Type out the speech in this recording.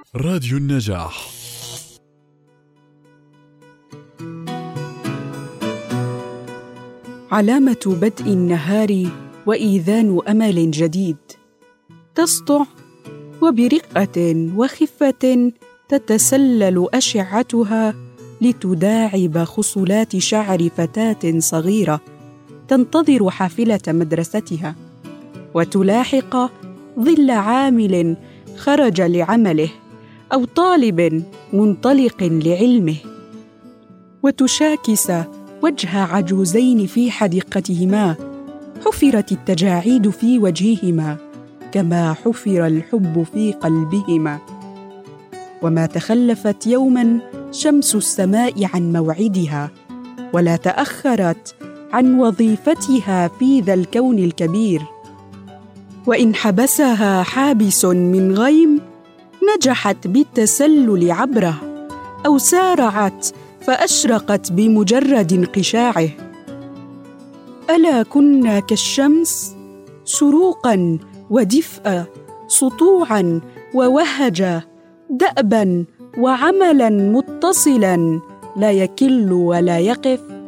راديو النجاح. علامة بدء النهار وإيذان أمل جديد. تسطع وبرقة وخفة تتسلل أشعتها لتداعب خصلات شعر فتاة صغيرة تنتظر حافلة مدرستها، وتلاحق ظل عامل خرج لعمله أو طالب منطلق لعلمه، وتشاكس وجه عجوزين في حديقتهما حفرت التجاعيد في وجههما كما حفر الحب في قلبهما. وما تخلفت يوما شمس السماء عن موعدها، ولا تأخرت عن وظيفتها في ذا الكون الكبير، وإن حبسها حابس من غيم نجحت بالتسلل عبره، أو سارعت فأشرقت بمجرد انقشاعه. ألا كنا كالشمس شروقا ودفئا، سطوعا ووهجا، دأبا وعملا متصلا لا يكل ولا يقف،